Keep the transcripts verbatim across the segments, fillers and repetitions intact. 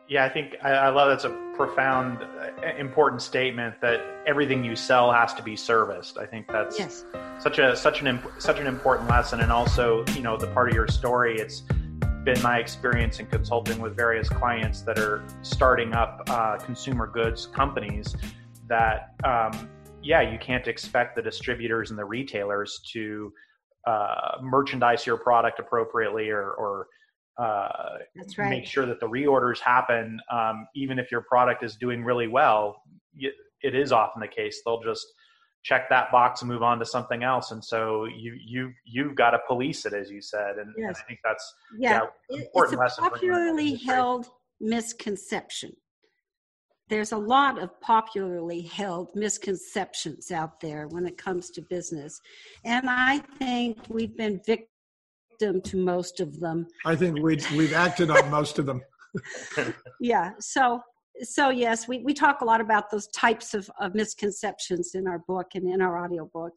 Yeah, I think I, I love that's a profound, uh, important statement that everything you sell has to be serviced. I think that's yes. such a such an imp- such an important lesson, and also, you know, the part of your story. It's been my experience in consulting with various clients that are starting up uh, consumer goods companies. That um, yeah, you can't expect the distributors and the retailers to uh, merchandise your product appropriately, or, or uh, That's right. make sure that the reorders happen. Um, even if your product is doing really well, it is often the case they'll just check that box and move on to something else. And so you you you've got to police it, as you said. And, yes. and I think that's yeah, yeah, it, important it's a lesson. popularly held misconception. There's a lot of popularly held misconceptions out there when it comes to business. And I think we've been victim to most of them. I think we've, we've acted on most of them. Yeah. So, so yes, we, we talk a lot about those types of, of misconceptions in our book and in our audiobook.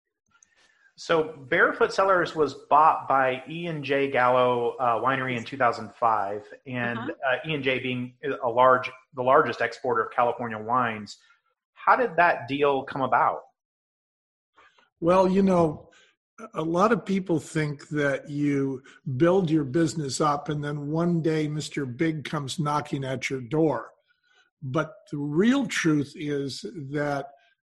So Barefoot Cellars was bought by E and J Gallo uh, Winery in two thousand five, and Uh-huh. uh, E and J being a large, the largest exporter of California wines. How did that deal come about? Well, you know, a lot of people think that you build your business up and then one day Mister Big comes knocking at your door. But the real truth is that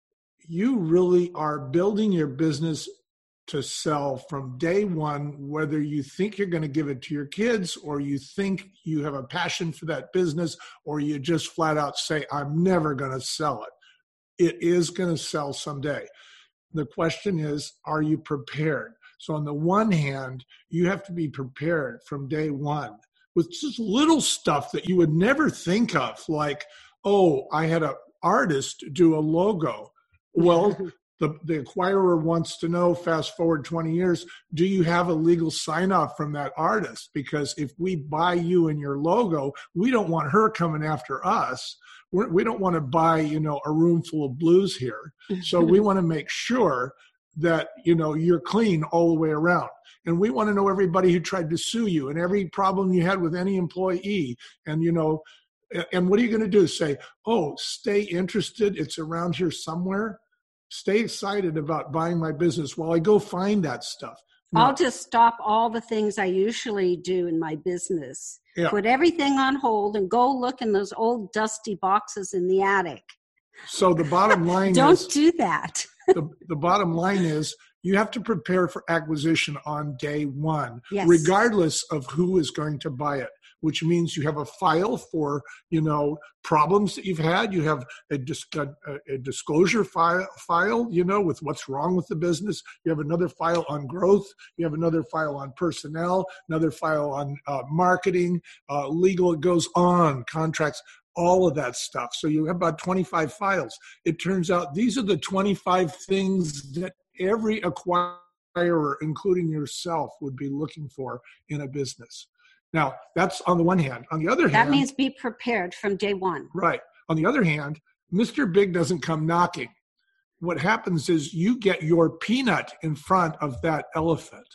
you really are building your business to sell from day one, whether you think you're going to give it to your kids or you think you have a passion for that business, or you just flat out say, I'm never going to sell it. It is going to sell someday. The question is, are you prepared? So on the one hand, you have to be prepared from day one with just little stuff that you would never think of, like, oh, I had an artist do a logo. Well, the, the acquirer wants to know, fast forward twenty years, do you have a legal sign off from that artist? Because if we buy you and your logo, we don't want her coming after us. We're, we don't want to buy, you know, a room full of blues here. So we want to make sure that, you know, you're clean all the way around. And we want to know everybody who tried to sue you and every problem you had with any employee. And, you know, and what are you going to do? Say, oh, stay interested. It's around here somewhere. Stay excited about buying my business while I go find that stuff. No. I'll just stop all the things I usually do in my business, Yeah. put everything on hold, and go look in those old dusty boxes in the attic. So the bottom line Don't is, do that. the, the bottom line is you have to prepare for acquisition on day one, Yes. regardless of who is going to buy it, which means you have a file for, you know, problems that you've had. You have a, dis- a, a disclosure file, file, you know, with what's wrong with the business. You have another file on growth. You have another file on personnel, another file on uh, marketing, uh, legal. It goes on, contracts, all of that stuff. So you have about twenty-five files. It turns out these are the twenty-five things that every acquirer, including yourself, would be looking for in a business. Now, that's on the one hand. On the other hand... That means be prepared from day one. Right. On the other hand, Mister Big doesn't come knocking. What happens is you get your peanut in front of that elephant.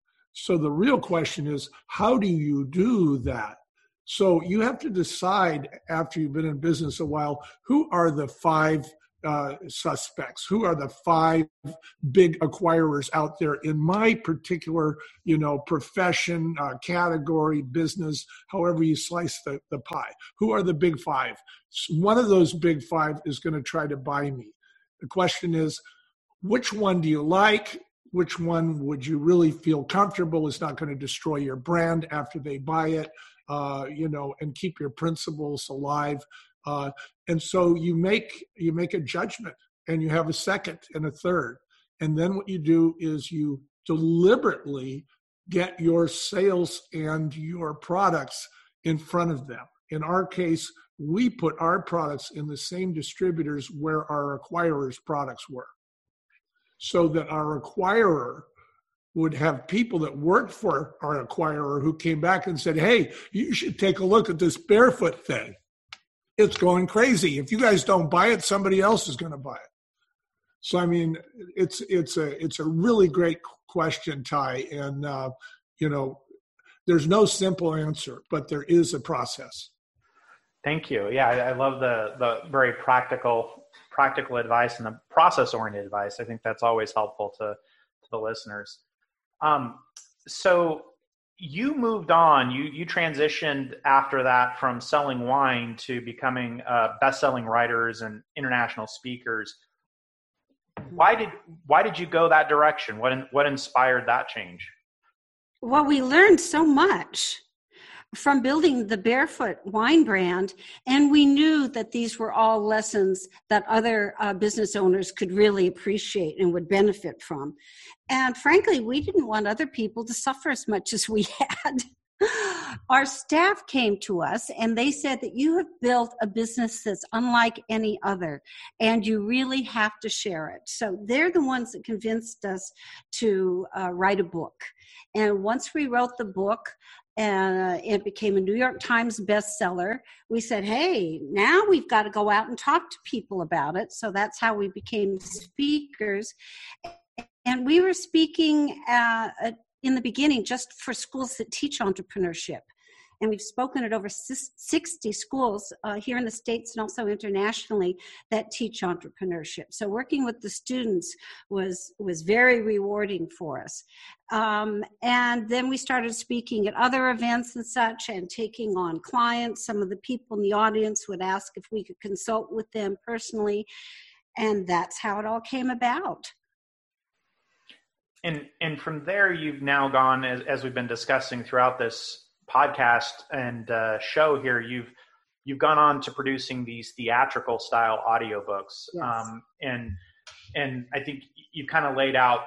So the real question is, how do you do that? So you have to decide, after you've been in business a while, who are the five uh, suspects? Who are the five big acquirers out there in my particular, you know, profession, uh, category, business, however you slice the, the pie? Who are the big five? One of those big five is going to try to buy me. The question is, which one do you like? Which one would you really feel comfortable is not going to destroy your brand after they buy it? Uh, you know, and keep your principles alive. Uh, and so you make you make a judgment, and you have a second and a third. And then what you do is you deliberately get your sales and your products in front of them. In our case, we put our products in the same distributors where our acquirers' products were, so that our acquirer would have people that worked for our acquirer who came back and said, hey, you should take a look at this Barefoot thing. It's going crazy. If you guys don't buy it, somebody else is going to buy it. So, I mean, it's it's a it's a really great question, Ty. And, uh, you know, there's no simple answer, but there is a process. Thank you. Yeah, I, I love the the very practical practical advice and the process oriented advice. I think that's always helpful to, to the listeners. Um, so you moved on. You you transitioned after that from selling wine to becoming uh, best-selling writers and international speakers. Why did why did you go that direction? What in, what inspired that change? Well, we learned so much from building the Barefoot wine brand, and we knew that these were all lessons that other uh, business owners could really appreciate and would benefit from. And frankly, we didn't want other people to suffer as much as we had. Our staff came to us and they said that you have built a business that's unlike any other, and you really have to share it. So they're the ones that convinced us to uh, write a book. And once we wrote the book, and uh, it became a New York Times bestseller, we said, hey, now we've got to go out and talk to people about it. So that's how we became speakers. And we were speaking uh, in the beginning just for schools that teach entrepreneurship. And we've spoken at over sixty schools uh, here in the States and also internationally that teach entrepreneurship. So working with the students was, was very rewarding for us. Um, and then we started speaking at other events and such and taking on clients. Some of the people in the audience would ask if we could consult with them personally. And that's how it all came about. And and from there, you've now gone, as, as we've been discussing throughout this podcast and uh, show here, you've you've gone on to producing these theatrical style audiobooks. Yes. Um, and and I think you've kind of laid out,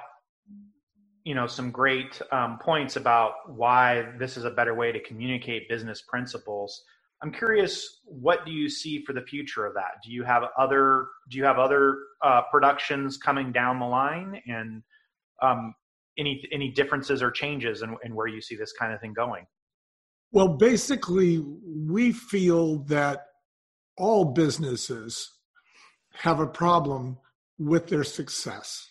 you know, some great um, points about why this is a better way to communicate business principles. I'm curious, what do you see for the future of that? Do you have other do you have other uh, productions coming down the line, and um, any any differences or changes in, in where you see this kind of thing going? Well, basically, we feel that all businesses have a problem with their success.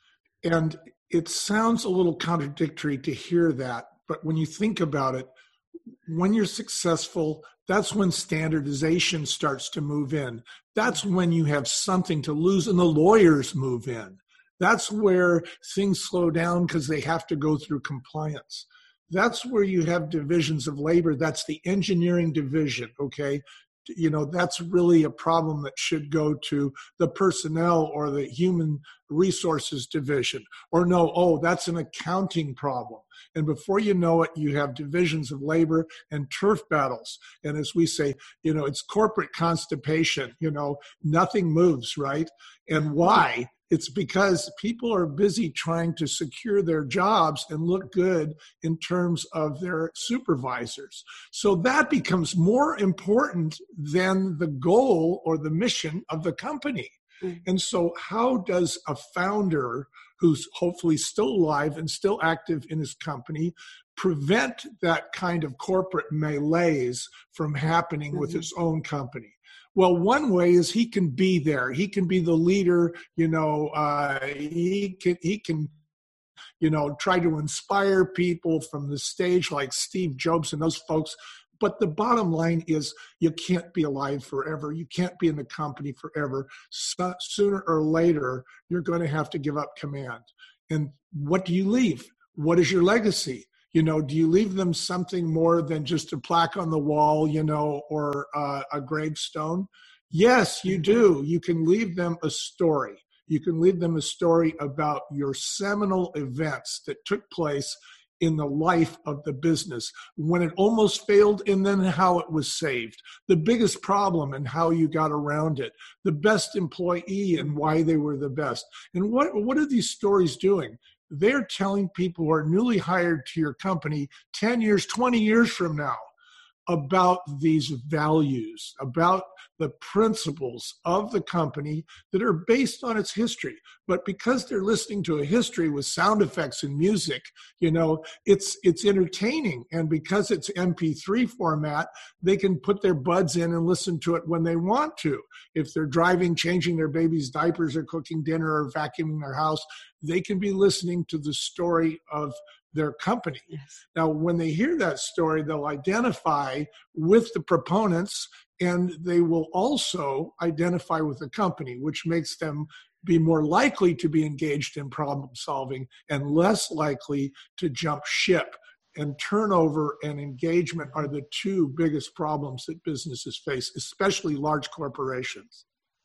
And it sounds a little contradictory to hear that, but when you think about it, when you're successful, that's when standardization starts to move in. That's when you have something to lose and the lawyers move in. That's where things slow down because they have to go through compliance. That's where you have divisions of labor. That's the engineering division, okay? You know, that's really a problem that should go to the personnel or the human resources division. Or no, oh, that's an accounting problem. And before you know it, you have divisions of labor and turf battles. And as we say, you know, it's corporate constipation. You know, nothing moves, right? And why? It's because people are busy trying to secure their jobs and look good in terms of their supervisors. So that becomes more important than the goal or the mission of the company. Mm-hmm. And so how does a founder who's hopefully still alive and still active in his company prevent that kind of corporate malaise from happening mm-hmm. with his own company? Well, one way is he can be there. He can be the leader, you know, uh, he can, he can, you know, try to inspire people from the stage like Steve Jobs and those folks. But the bottom line is you can't be alive forever. You can't be in the company forever. So, sooner or later, you're going to have to give up command. And what do you leave? What is your legacy? You know, do you leave them something more than just a plaque on the wall, you know, or uh, a gravestone? Yes, you do. You can leave them a story. You can leave them a story about your seminal events that took place in the life of the business, when it almost failed and then how it was saved, the biggest problem and how you got around it, the best employee and why they were the best. And what, what are these stories doing? They're telling people who are newly hired to your company ten years, twenty years from now about these values, about the principles of the company that are based on its history. But because they're listening to a history with sound effects and music, you know, it's it's entertaining. And because it's M P three format, they can put their buds in and listen to it when they want to. If they're driving, changing their baby's diapers, or cooking dinner, or vacuuming their house, they can be listening to the story of their company. Yes. Now, when they hear that story, they'll identify with the proponents and they will also identify with the company, which makes them be more likely to be engaged in problem solving and less likely to jump ship. And turnover and engagement are the two biggest problems that businesses face, especially large corporations.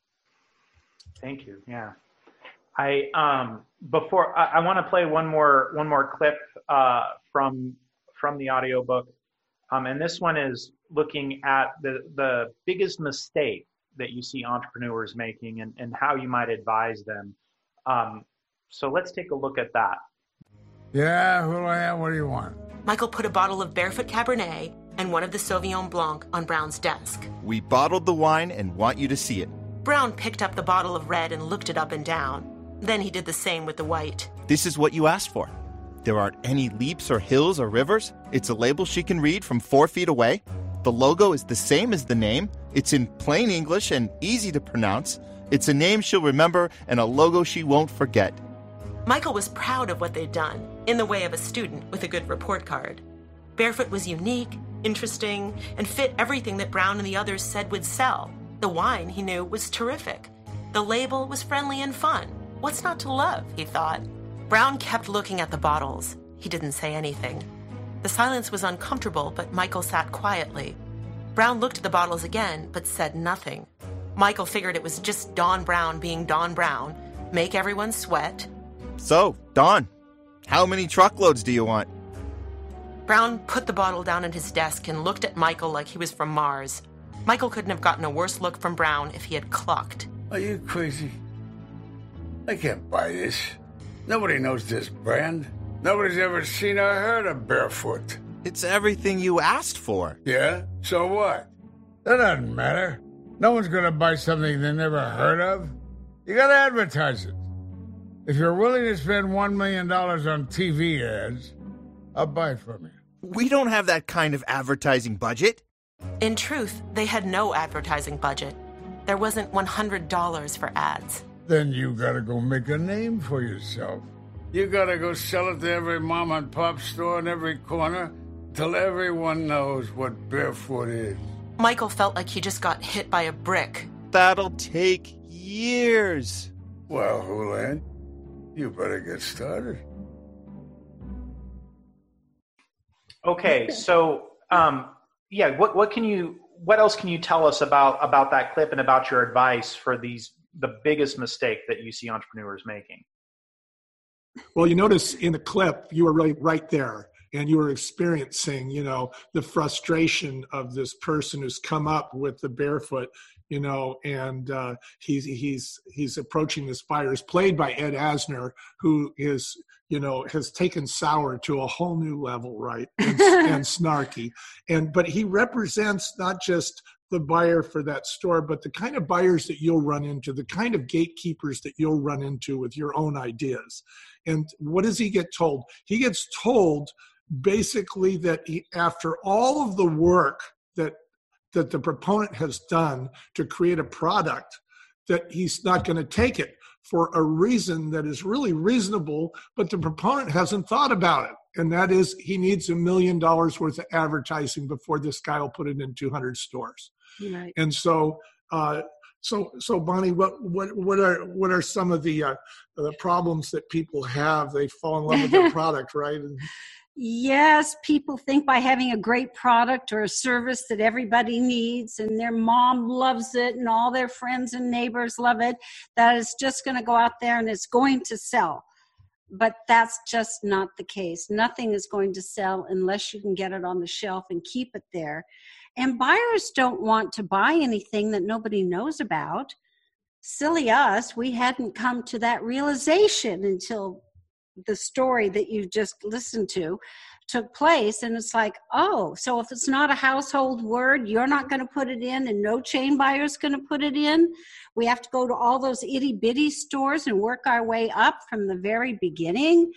Thank you. Yeah. I um, before I, I want to play one more one more clip uh, from from the audiobook. Um, and this one is looking at the, the biggest mistake that you see entrepreneurs making and, and how you might advise them. Um, so let's take a look at that. Yeah, who do I have? What do you want? Michael put a bottle of Barefoot Cabernet and one of the Sauvignon Blanc on Brown's desk. We bottled the wine and want you to see it. Brown picked up the bottle of red and looked it up and down. Then he did the same with the white. This is what you asked for. There aren't any leaps or hills or rivers. It's a label she can read from four feet away. The logo is the same as the name. It's in plain English and easy to pronounce. It's a name she'll remember and a logo she won't forget. Michael was proud of what they'd done, in the way of a student with a good report card. Barefoot was unique, interesting, and fit everything that Brown and the others said would sell. The wine, he knew, was terrific. The label was friendly and fun. What's not to love, he thought. Brown kept looking at the bottles. He didn't say anything. The silence was uncomfortable, but Michael sat quietly. Brown looked at the bottles again, but said nothing. Michael figured it was just Don Brown being Don Brown, make everyone sweat. So, Don, how many truckloads do you want? Brown put the bottle down at his desk and looked at Michael like he was from Mars. Michael couldn't have gotten a worse look from Brown if he had clucked. Are you crazy? I can't buy this. Nobody knows this brand. Nobody's ever seen or heard of Barefoot. It's everything you asked for. Yeah? So what? That doesn't matter. No one's going to buy something they never heard of. You got to advertise it. If you're willing to spend one million dollars on T V ads, I'll buy it from you. We don't have that kind of advertising budget. In truth, they had no advertising budget. There wasn't one hundred dollars for ads. Then you gotta go make a name for yourself. You gotta go sell it to every mom and pop store in every corner till everyone knows what Barefoot is. Michael felt like he just got hit by a brick. That'll take years. Well, Houlihan, you better get started. Okay, so um, yeah, what what can you what else can you tell us about about that clip and about your advice for these the biggest mistake that you see entrepreneurs making? Well, you notice in the clip you were really right there, and you were experiencing, you know, the frustration of this person who's come up with the Barefoot, you know, and uh, he's he's he's approaching this buyer. It's played by Ed Asner, who is, you know, has taken sour to a whole new level, right, and, and snarky, and but he represents not just the buyer for that store, but the kind of buyers that you'll run into, the kind of gatekeepers that you'll run into with your own ideas. And what does he get told? He gets told basically that he, after all of the work that that the proponent has done to create a product, that he's not going to take it for a reason that is really reasonable, but the proponent hasn't thought about it. And that is, he needs a million dollars worth of advertising before this guy will put it in two hundred stores. Right. And so, uh, so, so Bonnie, what, what, what are, what are some of the, uh, the problems that people have? They fall in love with their product, right? And, yes, people think by having a great product or a service that everybody needs and their mom loves it and all their friends and neighbors love it, that it's just going to go out there and it's going to sell. But that's just not the case. Nothing is going to sell unless you can get it on the shelf and keep it there. And buyers don't want to buy anything that nobody knows about. Silly us, we hadn't come to that realization until the story that you just listened to took place. And it's like, oh, so if it's not a household word, you're not going to put it in and no chain buyer's going to put it in. We have to go to all those itty bitty stores and work our way up from the very beginning.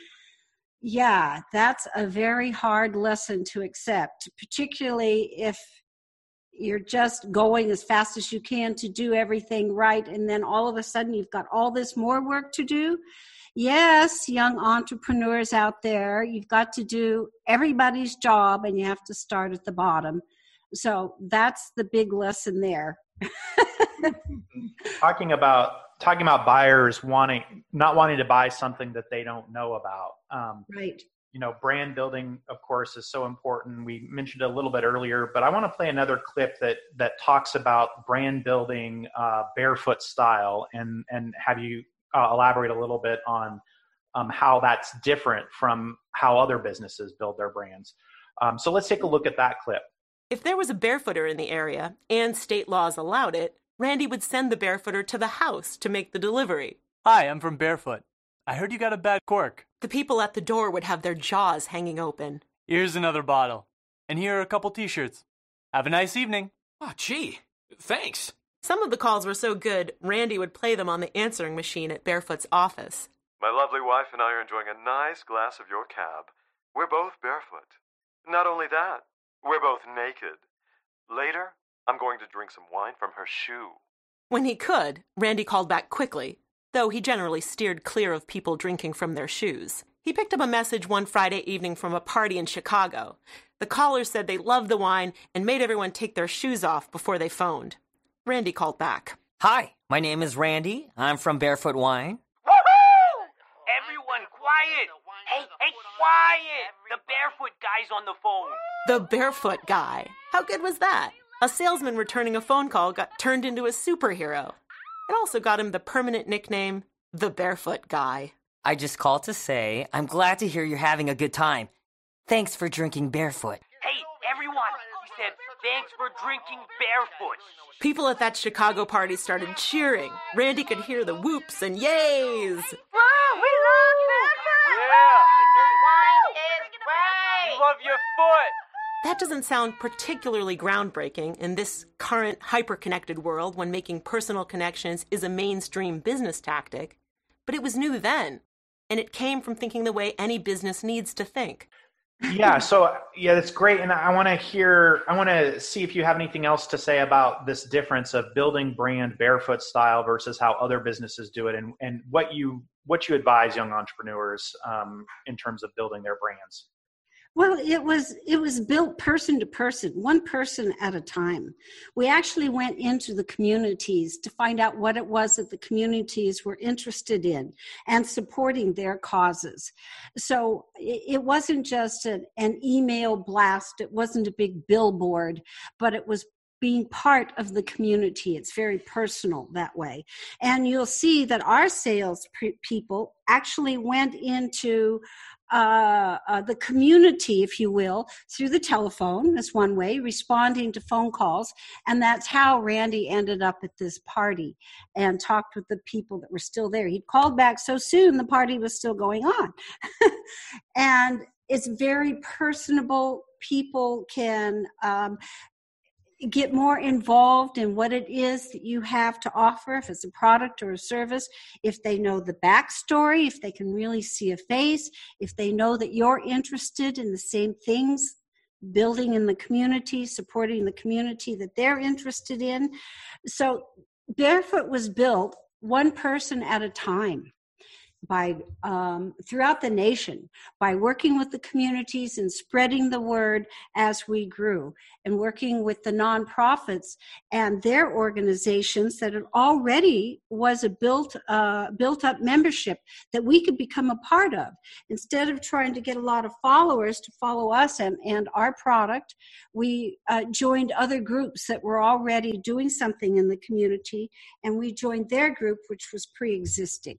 Yeah, that's a very hard lesson to accept, particularly if you're just going as fast as you can to do everything right. And then all of a sudden you've got all this more work to do. Yes, young entrepreneurs out there, you've got to do everybody's job and you have to start at the bottom. So that's the big lesson there. talking about talking about buyers wanting not wanting to buy something that they don't know about. Um, right. You know, brand building, of course, is so important. We mentioned it a little bit earlier, but I want to play another clip that that talks about brand building uh, barefoot style, and and have you uh, elaborate a little bit on um, how that's different from how other businesses build their brands. Um, so let's take a look at that clip. If there was a barefooter in the area and state laws allowed it, Randy would send the barefooter to the house to make the delivery. Hi, I'm from Barefoot. I heard you got a bad cork. The people at the door would have their jaws hanging open. Here's another bottle. And here are a couple t-shirts. Have a nice evening. Oh, gee, thanks. Some of the calls were so good, Randy would play them on the answering machine at Barefoot's office. My lovely wife and I are enjoying a nice glass of your cab. We're both barefoot. Not only that, we're both naked. Later, I'm going to drink some wine from her shoe. When he could, Randy called back quickly, though he generally steered clear of people drinking from their shoes. He picked up a message one Friday evening from a party in Chicago. The callers said they loved the wine and made everyone take their shoes off before they phoned. Randy called back. Hi, my name is Randy. I'm from Barefoot Wine. Woohoo! Everyone quiet! Hey, hey, quiet! The Barefoot guy's on the phone. The Barefoot guy. How good was that? A salesman returning a phone call got turned into a superhero. It also got him the permanent nickname, the Barefoot Guy. I just called to say I'm glad to hear you're having a good time. Thanks for drinking barefoot. Hey, everyone, he said, thanks for drinking barefoot. People at that Chicago party started cheering. Randy could hear the whoops and yays. Whoa, we love barefoot! Yeah! This wine is great! You love your foot! That doesn't sound particularly groundbreaking in this current hyper-connected world when making personal connections is a mainstream business tactic, but it was new then, and it came from thinking the way any business needs to think. Yeah, so yeah, that's great, and I want to hear, I want to see if you have anything else to say about this difference of building brand barefoot style versus how other businesses do it, and, and what you what you advise young entrepreneurs um, in terms of building their brands. Well, it was it was built person to person, one person at a time. We actually went into the communities to find out what it was that the communities were interested in and supporting their causes. So it wasn't just an, an email blast. It wasn't a big billboard, but it was being part of the community. It's very personal that way. And you'll see that our sales pre- people actually went into Uh, uh, the community, if you will, through the telephone. That's one way, responding to phone calls. And that's how Randy ended up at this party and talked with the people that were still there. He'd called back so soon the party was still going on. And it's very personable. People can um, get more involved in what it is that you have to offer, if it's a product or a service, if they know the backstory, if they can really see a face, if they know that you're interested in the same things, building in the community, supporting the community that they're interested in. So Barefoot was built one person at a time by um, throughout the nation, by working with the communities and spreading the word as we grew, and working with the nonprofits and their organizations that it already was a built uh, built up membership that we could become a part of. Instead of trying to get a lot of followers to follow us and, and our product, we uh, joined other groups that were already doing something in the community, and we joined their group, which was pre-existing.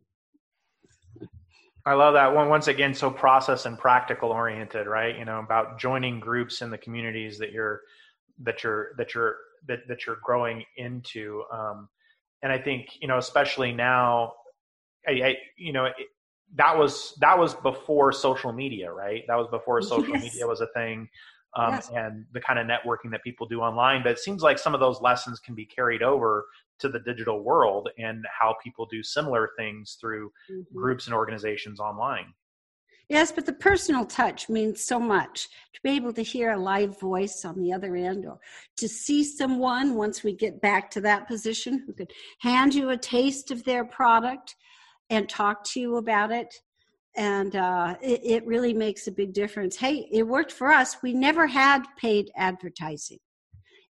I love that one. Once again, so process and practical oriented, right? You know, about joining groups in the communities that you're, that you're, that you're, that, that you're growing into. Um, and I think, you know, especially now, I, I you know, it, that was, that was before social media, right? That was before social yes. media was a thing. Um, yes. And the kind of networking that people do online. But it seems like some of those lessons can be carried over to the digital world and how people do similar things through mm-hmm. groups and organizations online. Yes, but the personal touch means so much. To be able to hear a live voice on the other end, or to see someone, once we get back to that position, who could hand you a taste of their product and talk to you about it. And uh, it, it really makes a big difference. Hey, it worked for us. We never had paid advertising.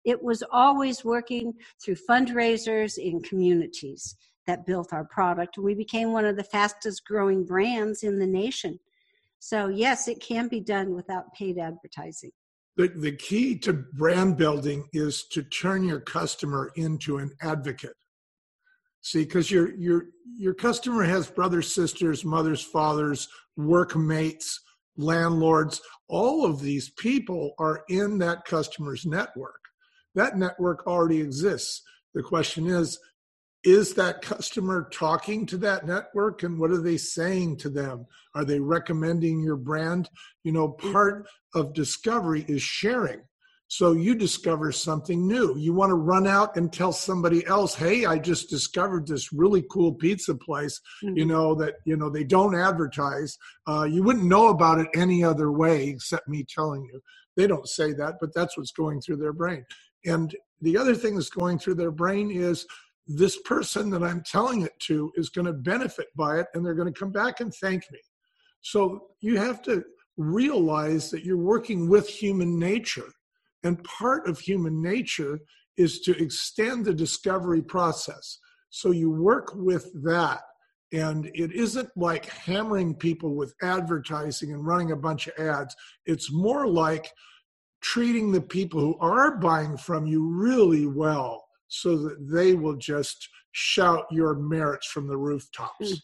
It was always working through fundraisers in communities that built our product. We became one of the fastest growing brands in the nation. So yes, it can be done without paid advertising. The, the key to brand building is to turn your customer into an advocate. See, because your your your customer has brothers, sisters, mothers, fathers, workmates, landlords. All of these people are in that customer's network. That network already exists. The question is, is that customer talking to that network, and what are they saying to them? Are they recommending your brand? You know, part of discovery is sharing. So you discover something new. You want to run out and tell somebody else, hey, I just discovered this really cool pizza place, mm-hmm. you know, that, you know, they don't advertise. Uh, you wouldn't know about it any other way except me telling you. They don't say that, but that's what's going through their brain. And the other thing that's going through their brain is this person that I'm telling it to is going to benefit by it, and they're going to come back and thank me. So you have to realize that you're working with human nature. And part of human nature is to extend the discovery process. So you work with that. And it isn't like hammering people with advertising and running a bunch of ads. It's more like treating the people who are buying from you really well so that they will just shout your merits from the rooftops.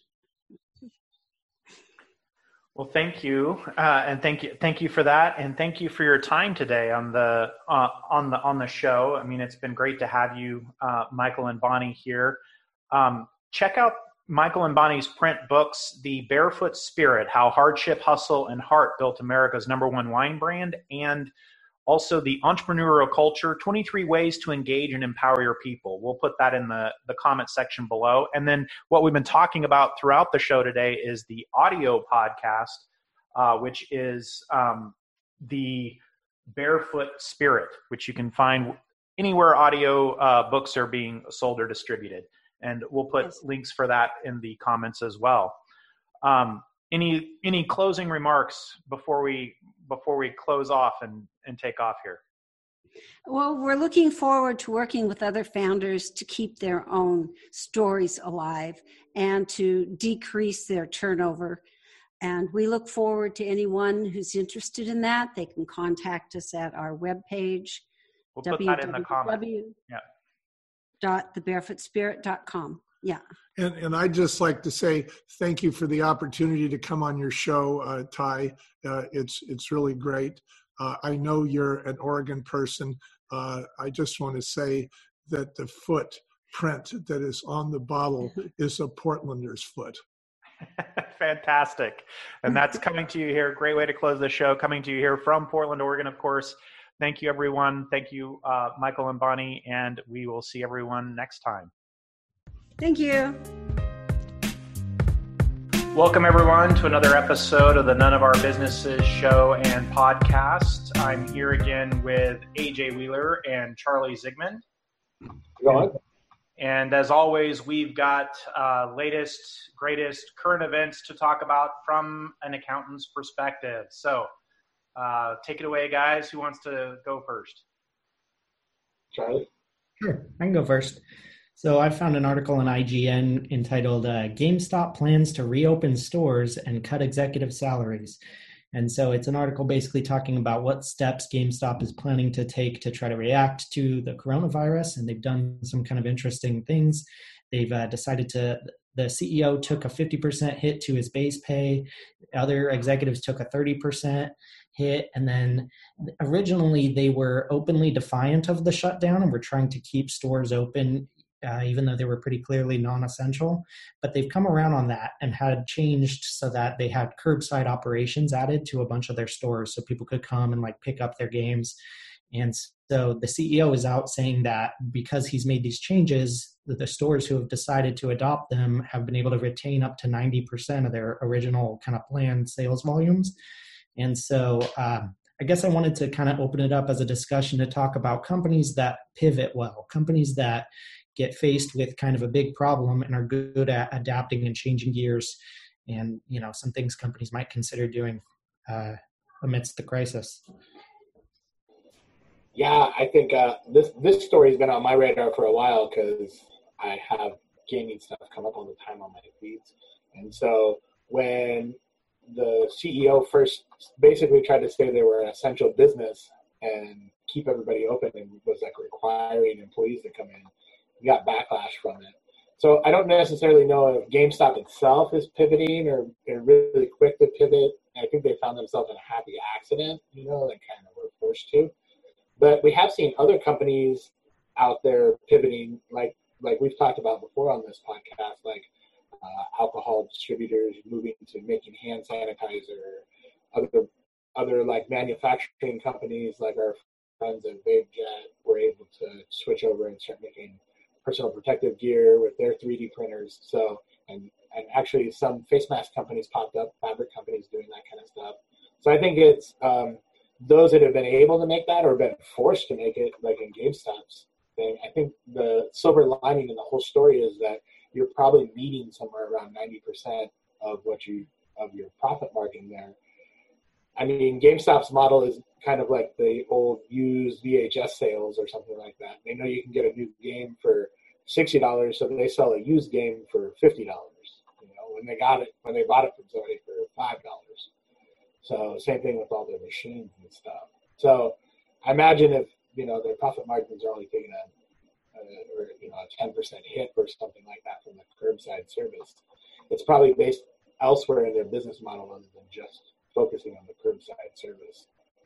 Well, thank you, uh, and thank you, thank you for that, and thank you for your time today on the uh, on the on the show. I mean, it's been great to have you, uh, Michael and Bonnie, here. Um, check out Michael and Bonnie's print books, The Barefoot Spirit: How Hardship, Hustle, and Heart Built America's Number One Wine Brand, and also The Entrepreneurial Culture: twenty-three Ways to Engage and Empower Your People. We'll put that in the, the comment section below. And then what we've been talking about throughout the show today is the audio podcast, uh, which is um, The Barefoot Spirit, which you can find anywhere audio uh, books are being sold or distributed. And we'll put yes. links for that in the comments as well. Um, any any closing remarks before we before we close off and, and take off here? Well, we're looking forward to working with other founders to keep their own stories alive and to decrease their turnover. And we look forward to anyone who's interested in that. They can contact us at our webpage. We'll put that in the comment. Yeah. dot the barefoot spirit dot com. Yeah. And and I'd just like to say thank you for the opportunity to come on your show, uh, Ty. Uh, it's it's really great. Uh, I know you're an Oregon person. Uh, I just want to say that the footprint that is on the bottle is a Portlander's foot. Fantastic. And that's coming to you here. Great way to close the show. Coming to you here from Portland, Oregon, of course. Thank you, everyone. Thank you, uh, Michael and Bonnie, and we will see everyone next time. Thank you. Welcome, everyone, to another episode of the None of Our Businesses show and podcast. I'm here again with A J Wheeler and Charlie Zygmunt. Go on. And as always, we've got uh, latest, greatest current events to talk about from an accountant's perspective. So uh, take it away, guys. Who wants to go first? Charlie? Sure, I can go first. So I found an article on I G N entitled uh, GameStop Plans to Reopen Stores and Cut Executive Salaries. And so it's an article basically talking about what steps GameStop is planning to take to try to react to the coronavirus. And they've done some kind of interesting things. They've uh, decided to, the C E O took a fifty percent hit to his base pay. Other executives took a thirty percent hit. And then originally they were openly defiant of the shutdown and were trying to keep stores open, Uh, even though they were pretty clearly non-essential. But they've come around on that and had changed so that they had curbside operations added to a bunch of their stores so people could come and like pick up their games. And so the C E O is out saying that because he's made these changes, that the stores who have decided to adopt them have been able to retain up to ninety percent of their original kind of planned sales volumes. And so uh, I guess I wanted to kind of open it up as a discussion to talk about companies that pivot well, companies that get faced with kind of a big problem and are good at adapting and changing gears, and, you know, some things companies might consider doing uh, amidst the crisis. Yeah, I think uh, this this story's been on my radar for a while because I have gaming stuff come up all the time on my feeds. And so when the C E O first basically tried to say they were an essential business and keep everybody open and was like requiring employees to come in, we got backlash from it. So I don't necessarily know if GameStop itself is pivoting or they're really quick to pivot. I think they found themselves in a happy accident, you know, and kind of were forced to. But we have seen other companies out there pivoting, like like we've talked about before on this podcast, like uh, alcohol distributors moving to making hand sanitizer, other other like manufacturing companies like our friends at VapeJet were able to switch over and start making personal protective gear with their three D printers. So, and, and actually some face mask companies popped up, fabric companies doing that kind of stuff. So I think it's um, those that have been able to make that or been forced to make it, like in GameStop's thing. I think the silver lining in the whole story is that you're probably meeting somewhere around ninety percent of what you, of your profit margin there. I mean, GameStop's model is kind of like the old used V H S sales or something like that. They know you can get a new game for sixty dollars, so they sell a used game for fifty dollars. You know, when they got it, when they bought it from somebody for five dollars. So same thing with all their machines and stuff. So I imagine if, you know, their profit margins are only taking a, a or, you know, a ten percent hit or something like that from the curbside service, it's probably based elsewhere in their business model other than just focusing on the curbside service.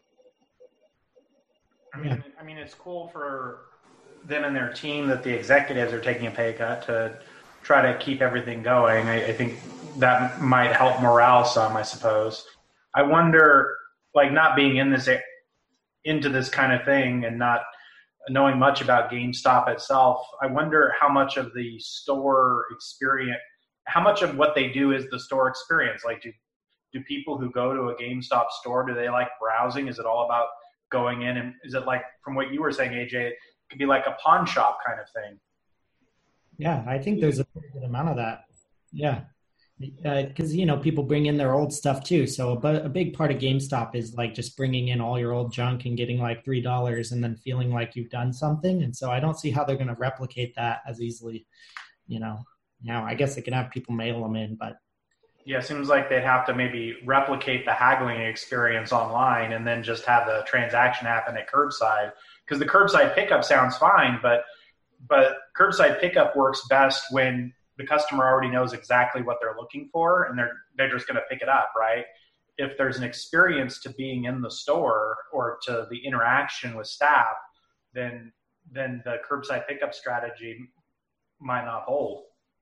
I mean, I mean, it's cool for them and their team that the executives are taking a pay cut to try to keep everything going. I, I think that might help morale some, I suppose. I wonder, like, not being in this into this kind of thing and not knowing much about GameStop itself, I wonder how much of the store experience, how much of what they do is the store experience. Like, do do people who go to a GameStop store, do they like browsing? Is it all about going in? And is it like, from what you were saying, A J, it could be like a pawn shop kind of thing? Yeah, I think there's a pretty good amount of that. Yeah. Because, uh, you know, people bring in their old stuff too. So a, a big part of GameStop is like just bringing in all your old junk and getting like three dollars and then feeling like you've done something. And so I don't see how they're going to replicate that as easily, you know. Now, I guess they can have people mail them in, but. Yeah, it seems like they'd have to maybe replicate the haggling experience online and then just have the transaction happen at curbside. Because the curbside pickup sounds fine, but but curbside pickup works best when the customer already knows exactly what they're looking for and they're they're just going to pick it up, right? If there's an experience to being in the store or to the interaction with staff, then then the curbside pickup strategy might not hold.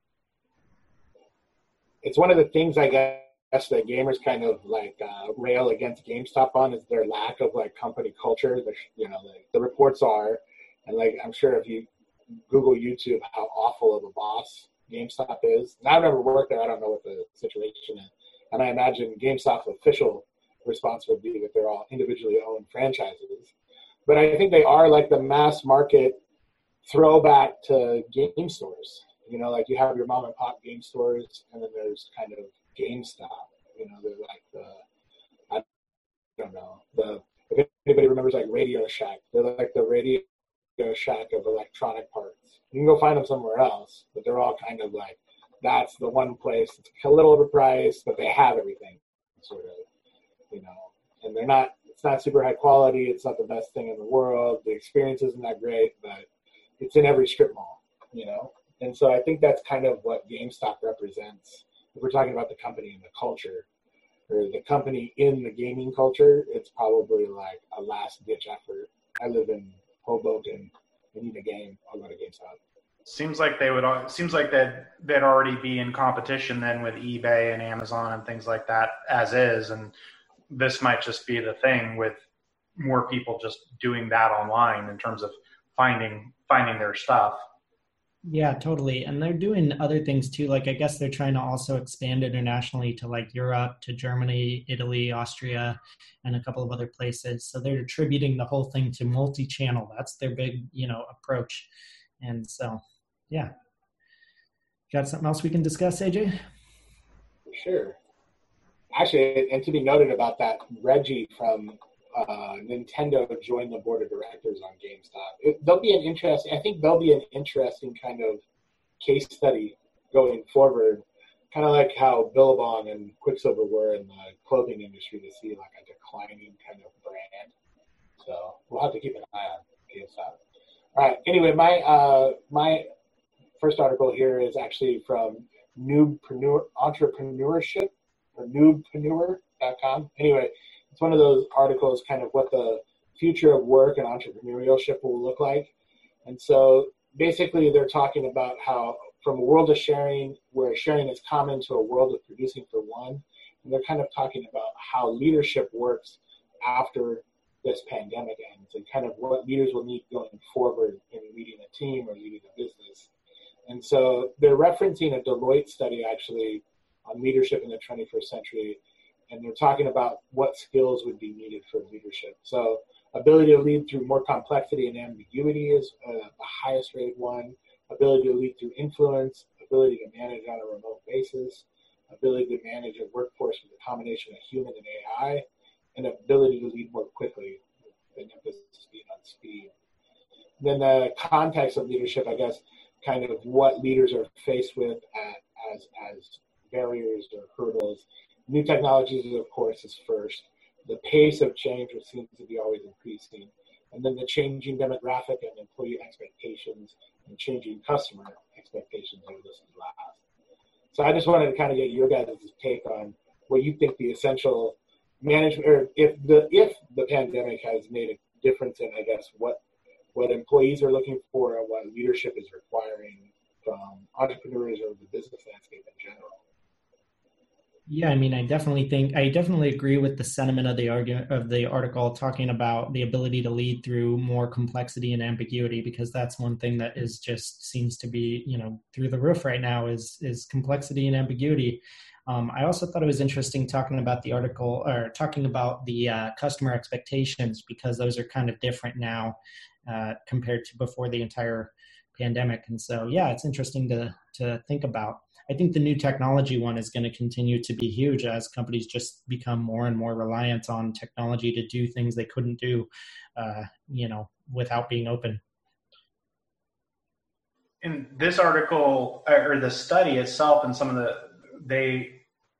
It's one of the things I guess that gamers kind of like uh, rail against GameStop on is their lack of like company culture. The, you know, the, the reports are, and like I'm sure if you Google YouTube how awful of a boss GameStop is. And I've never worked there. I don't know what the situation is. And I imagine GameStop's official response would be that they're all individually owned franchises. But I think they are like the mass market throwback to game stores. You know, like you have your mom and pop game stores, and then there's kind of GameStop. You know, they're like the, I don't know, the, if anybody remembers like Radio Shack, they're like the Radio Shack of electronic parts. You can go find them somewhere else, but they're all kind of like, that's the one place. It's a little overpriced, but they have everything, sort of, you know. And they're not, it's not super high quality. It's not the best thing in the world. The experience isn't that great, but it's in every strip mall, you know. And so I think that's kind of what GameStop represents. If we're talking about the company and the culture, or the company in the gaming culture, it's probably like a last-ditch effort. I live in Hoboken. I need a game. I'll go to GameStop. Seems like they would. Seems like they'd they'd already be in competition then with eBay and Amazon and things like that as is, and this might just be the thing with more people just doing that online in terms of finding finding their stuff. Yeah, totally. And they're doing other things too. Like, I guess they're trying to also expand internationally to like Europe, to Germany, Italy, Austria, and a couple of other places. So they're attributing the whole thing to multi-channel. That's their big, you know, approach. And so, yeah. Got something else we can discuss, A J? Sure. Actually, and to be noted about that, Reggie from uh, Nintendo join the board of directors on GameStop. It, there'll be an interesting, I think there'll be an interesting kind of case study going forward, kind of like how Billabong and Quicksilver were in the clothing industry, to see like a declining kind of brand. So we'll have to keep an eye on GameStop. All right. Anyway, my uh, my first article here is actually from Noobpreneur, Entrepreneurship or noobpreneur dot com. Anyway, it's one of those articles, kind of what the future of work and entrepreneurship will look like. And so basically they're talking about how from a world of sharing, where sharing is common, to a world of producing for one. And they're kind of talking about how leadership works after this pandemic ends, and kind of what leaders will need going forward in leading a team or leading a business. And so they're referencing a Deloitte study actually on leadership in the twenty-first century. And they're talking about what skills would be needed for leadership. So ability to lead through more complexity and ambiguity is uh, the highest rated one. Ability to lead through influence, ability to manage on a remote basis, ability to manage a workforce with a combination of human and A I, and ability to lead more quickly, with an emphasis being on speed. Then the context of leadership, I guess, kind of what leaders are faced with at, as, as barriers or hurdles. New technologies, of course, is first. The pace of change, which seems to be always increasing. And then the changing demographic and employee expectations and changing customer expectations are listed last. So I just wanted to kind of get your guys' take on what you think the essential management, or if the if the pandemic has made a difference in, I guess, what what employees are looking for and what leadership is requiring from entrepreneurs or the business landscape in general. Yeah, I mean, I definitely think I definitely agree with the sentiment of the argument of the article, talking about the ability to lead through more complexity and ambiguity, because that's one thing that is just seems to be, you know, through the roof right now is is complexity and ambiguity. Um, I also thought it was interesting talking about the article or talking about the uh, customer expectations, because those are kind of different now uh, compared to before the entire pandemic. And so, yeah, it's interesting to to think about. I think the new technology one is going to continue to be huge as companies just become more and more reliant on technology to do things they couldn't do, uh, you know, without being open. In this article, or the study itself, and some of the, they,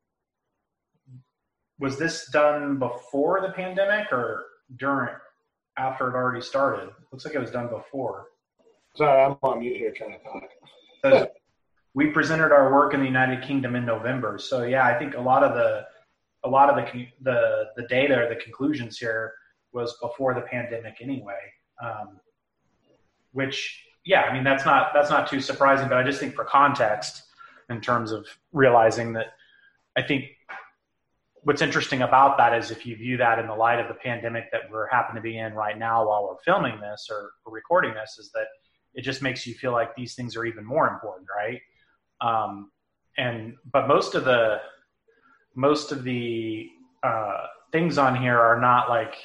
was this done before the pandemic or during, after it already started? Looks like it was done before. Sorry, I'm on mute here trying to talk. So we presented our work in the United Kingdom in November. So yeah, I think a lot of the, a lot of the, the, the data or the conclusions here was before the pandemic anyway. Um, which, yeah, I mean, that's not, that's not too surprising, but I just think for context, in terms of realizing that, I think what's interesting about that is if you view that in the light of the pandemic that we're happen to be in right now while we're filming this or, or recording this, is that it just makes you feel like these things are even more important, right? Um, and, but most of the, most of the, uh, things on here are not like,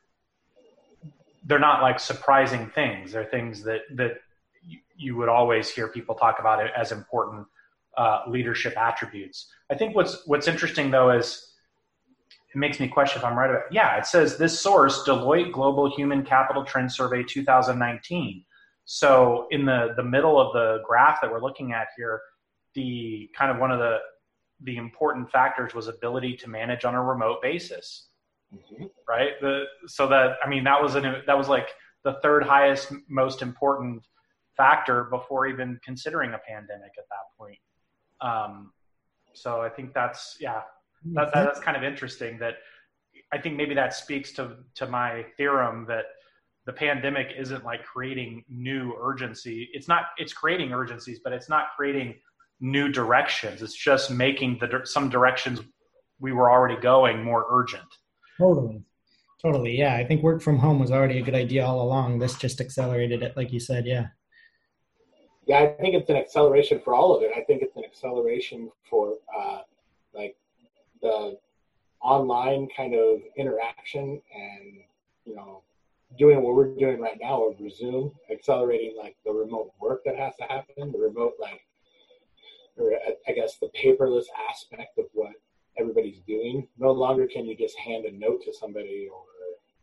they're not like surprising things. They're things that, that you, you would always hear people talk about it as important, uh, leadership attributes. I think what's, what's interesting though, is it makes me question if I'm right about it. Yeah. It says this source, Deloitte Global Human Capital Trend Survey two thousand nineteen. So in the, the middle of the graph that we're looking at here, the kind of one of the, the important factors was ability to manage on a remote basis, mm-hmm. right? The, so that, I mean, that was an, that was like the third highest, most important factor before even considering a pandemic at that point. Um, so I think that's, yeah, that, that, that's kind of interesting that I think maybe that speaks to, to my theorem that the pandemic isn't like creating new urgency. It's not, it's creating urgencies, but it's not creating new directions. It's just making the some directions we were already going more urgent. Totally. Totally. Yeah. I think work from home was already a good idea all along. This just accelerated it, like you said. Yeah. Yeah. I think it's an acceleration for all of it. I think it's an acceleration for uh, like the online kind of interaction and, you know, doing what we're doing right now over Zoom, accelerating like the remote work that has to happen, the remote, like, or I guess the paperless aspect of what everybody's doing. No longer can you just hand a note to somebody or,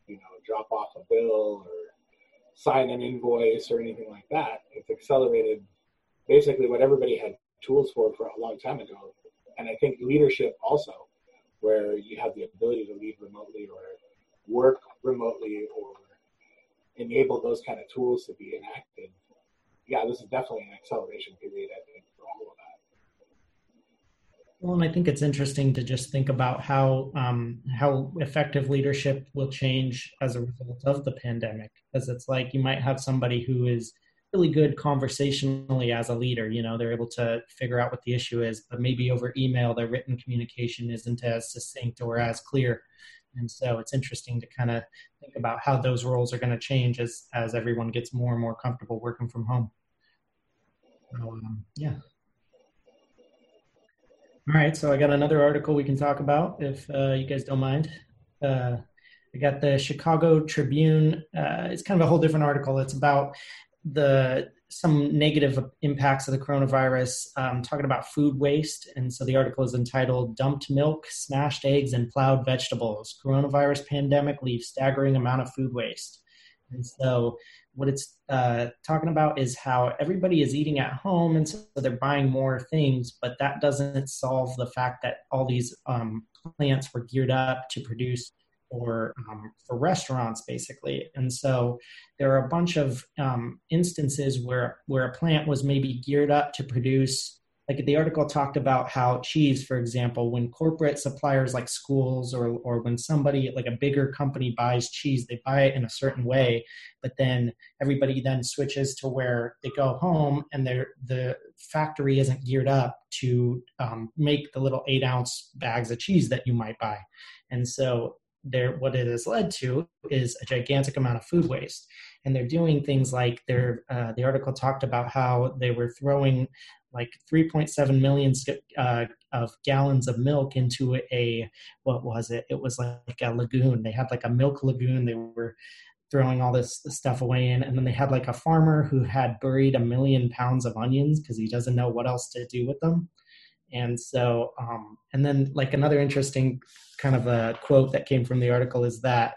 you know, drop off a bill or sign an invoice or anything like that. It's accelerated basically what everybody had tools for for a long time ago. And I think leadership also, where you have the ability to lead remotely or work remotely or enable those kind of tools to be enacted. Yeah, this is definitely an acceleration period, I think, for all of that. Well, and I think it's interesting to just think about how um, how effective leadership will change as a result of the pandemic. Because it's like you might have somebody who is really good conversationally as a leader. You know, they're able to figure out what the issue is, but maybe over email, their written communication isn't as succinct or as clear. And so it's interesting to kind of think about how those roles are going to change as as everyone gets more and more comfortable working from home. So, um, yeah. All right, so I got another article we can talk about if uh, you guys don't mind. Uh, I got the Chicago Tribune. Uh, it's kind of a whole different article. It's about the some negative impacts of the coronavirus, um, talking about food waste. And so the article is entitled "Dumped Milk, Smashed Eggs, and Plowed Vegetables. Coronavirus Pandemic Leaves Staggering Amount of Food Waste." And so what it's uh, talking about is how everybody is eating at home, and so they're buying more things, but that doesn't solve the fact that all these um, plants were geared up to produce for um, for restaurants, basically. And so there are a bunch of um, instances where where a plant was maybe geared up to produce. Like the article talked about how cheese, for example, when corporate suppliers like schools or or when somebody like a bigger company buys cheese, they buy it in a certain way, but then everybody then switches to where they go home and they're, the factory isn't geared up to um, make the little eight ounce bags of cheese that you might buy. And so there, what it has led to is a gigantic amount of food waste. And they're doing things like they're, uh, the article talked about how they were throwing like three point seven million uh, of gallons of milk into a, what was it? It was like a lagoon. They had like a milk lagoon. They were throwing all this stuff away in. And then they had like a farmer who had buried a million pounds of onions because he doesn't know what else to do with them. And so, um, and then like another interesting kind of a quote that came from the article is that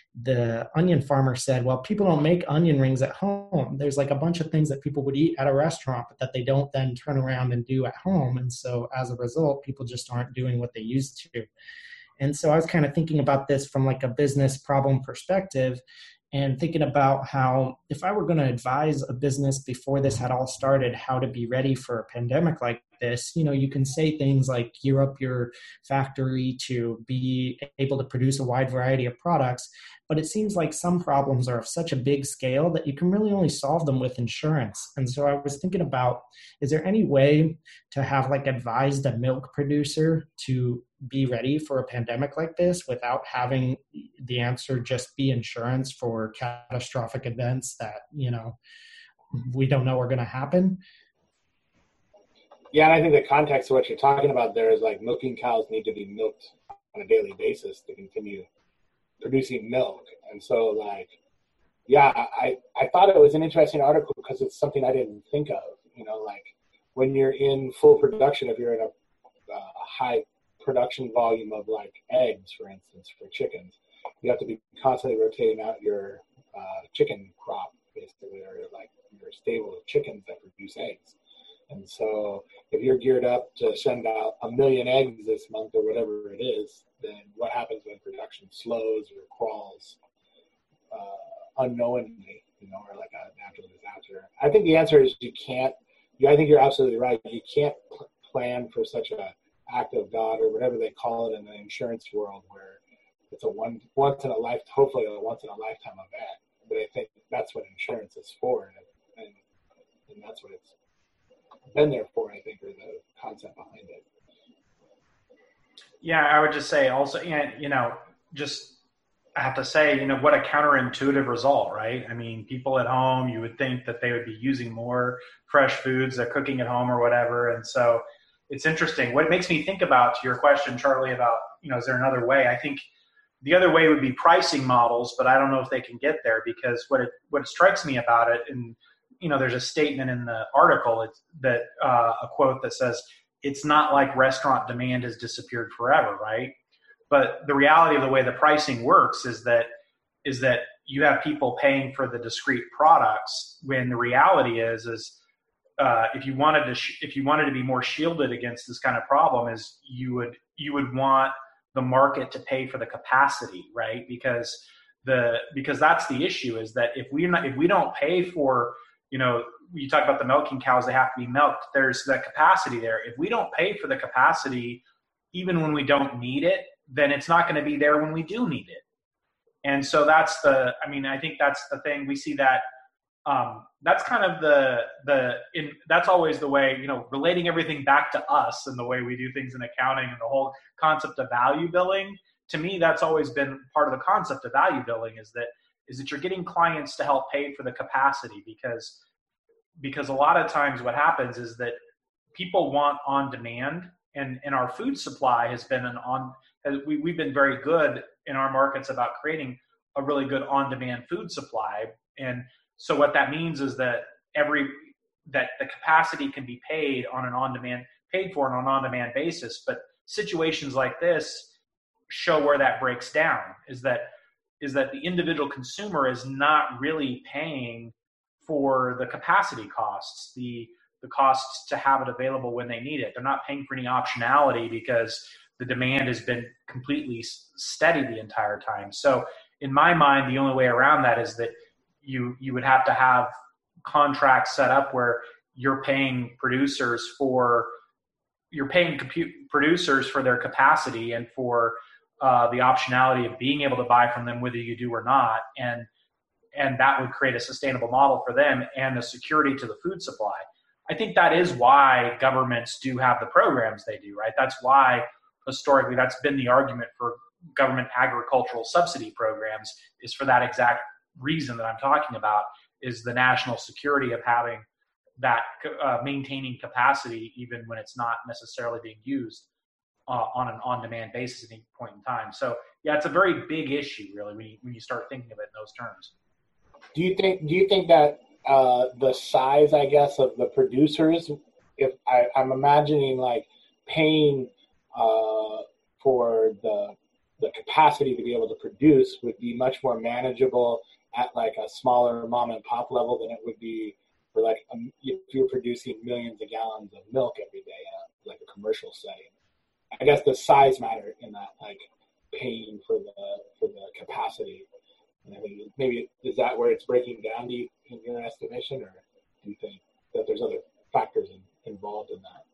the onion farmer said, well, people don't make onion rings at home. There's like a bunch of things that people would eat at a restaurant, but that they don't then turn around and do at home. And so as a result, people just aren't doing what they used to. And so I was kind of thinking about this from like a business problem perspective and thinking about how if I were going to advise a business before this had all started, how to be ready for a pandemic like this, you know, you can say things like gear up your factory to be able to produce a wide variety of products. But it seems like some problems are of such a big scale that you can really only solve them with insurance. And so I was thinking about, is there any way to have like advised a milk producer to be ready for a pandemic like this without having the answer just be insurance for catastrophic events that, you know, we don't know are going to happen? Yeah, and I think the context of what you're talking about there is like milking cows need to be milked on a daily basis to continue producing milk. And so like, yeah, I, I thought it was an interesting article because it's something I didn't think of, you know, like when you're in full production, if you're in a, a high production volume of like eggs, for instance, for chickens, you have to be constantly rotating out your uh, chicken crop, basically, or like your stable of chickens that produce eggs. And so if you're geared up to send out a million eggs this month or whatever it is, then what happens when production slows or crawls uh, unknowingly, you know, or like a natural disaster? I think the answer is you can't, yeah, I think you're absolutely right. You can't pl- plan for such a act of God or whatever they call it in the insurance world where it's a one once in a life, hopefully a once in a lifetime event. But I think that's what insurance is for. And, and, and that's what it's been there for, I think, or the concept behind it. Yeah, I would just say also, you know, just I have to say, you know, what a counterintuitive result, right? I mean, people at home, you would think that they would be using more fresh foods, they're cooking at home or whatever. And so it's interesting. What it makes me think about, to your question, Charlie, about, you know, is there another way? I think the other way would be pricing models, but I don't know if they can get there because what it, what strikes me about it, and, you know, there's a statement in the article it's, that uh, a quote that says, it's not like restaurant demand has disappeared forever, right? But the reality of the way the pricing works is that is that you have people paying for the discrete products when the reality is is uh, if you wanted to sh- if you wanted to be more shielded against this kind of problem, is you would you would want the market to pay for the capacity, right? Because the because that's the issue, is that if we not if we don't pay for, you know, you talk about the milking cows, they have to be milked. There's that capacity there. If we don't pay for the capacity, even when we don't need it, then it's not going to be there when we do need it. And so that's the, I mean, I think that's the thing. We see that, um, that's kind of the, the, in, that's always the way, you know, relating everything back to us and the way we do things in accounting and the whole concept of value billing. To me, that's always been part of the concept of value billing, is that, is that you're getting clients to help pay for the capacity, because, because a lot of times what happens is that people want on demand, and, and our food supply has been an on, we, we've been very good in our markets about creating a really good on-demand food supply. And so what that means is that every, that the capacity can be paid on an on-demand, paid for on an on-demand basis. But situations like this show where that breaks down, is that, is that the individual consumer is not really paying for the capacity costs, the, the costs to have it available when they need it. They're not paying for any optionality because the demand has been completely steady the entire time. So in my mind, the only way around that is that you you would have to have contracts set up where you're paying producers for you're paying compute producers for their capacity and for uh, the optionality of being able to buy from them, whether you do or not, and and that would create a sustainable model for them and the security to the food supply. I think that is why governments do have the programs they do, right? That's why historically that's been the argument for government agricultural subsidy programs, is for that exact reason that I'm talking about, is the national security of having that, uh, maintaining capacity even when it's not necessarily being used uh, on an on-demand basis at any point in time. So yeah, it's a very big issue really when you, when you start thinking of it in those terms. Do you think, do you think that uh, the size, I guess, of the producers, if I, I'm imagining like paying uh, for the the capacity to be able to produce would be much more manageable at like a smaller mom and pop level than it would be for like a, if you're producing millions of gallons of milk every day at like a commercial setting. I guess the size matter in that, like paying for the for the capacity. And I mean, maybe is that where it's breaking down to you, in your estimation, or do you think that there's other factors in, involved in that?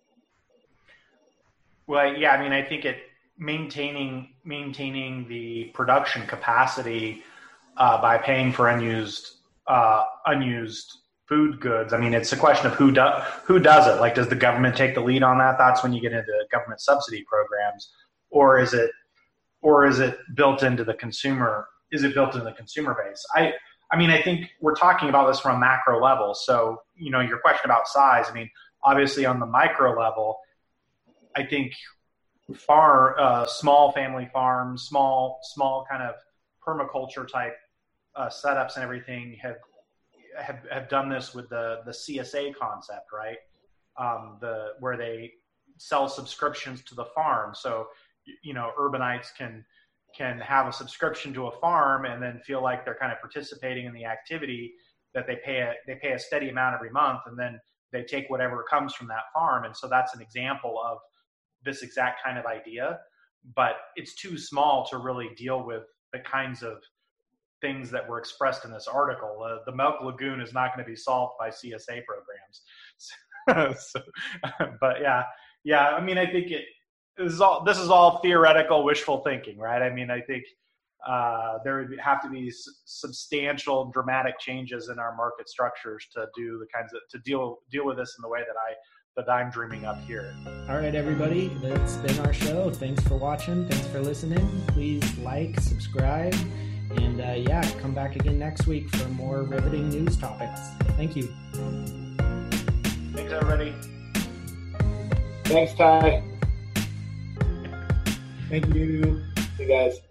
Well, yeah, I mean, I think it maintaining maintaining the production capacity uh, by paying for unused uh, unused food goods. I mean, it's a question of who does who does it. Like, does the government take the lead on that? That's when you get into government subsidy programs, or is it or is it built into the consumer? Is it built into the consumer base? I I mean, I think we're talking about this from a macro level. So, you know, your question about size. I mean, obviously on the micro level, I think far uh, small family farms, small small kind of permaculture type uh, setups and everything have, have have done this with the the C S A concept, right? Um, the where they sell subscriptions to the farm. So you know, urbanites can can have a subscription to a farm and then feel like they're kind of participating in the activity, that they pay a they pay a steady amount every month, and then they take whatever comes from that farm. And so that's an example of this exact kind of idea, but it's too small to really deal with the kinds of things that were expressed in this article. Uh, the milk lagoon is not going to be solved by C S A programs. so, but yeah, yeah. I mean, I think it this is all this is all theoretical, wishful thinking, right? I mean, I think uh, there would have to be s- substantial, dramatic changes in our market structures to do the kinds of to deal deal with this in the way that I. that I'm dreaming up here. All right, everybody, that's been our show. Thanks for watching. Thanks for listening. Please like, subscribe, and uh, yeah, come back again next week for more riveting news topics. Thank you. Thanks, everybody. Thanks, Ty. Thank you. Hey, guys.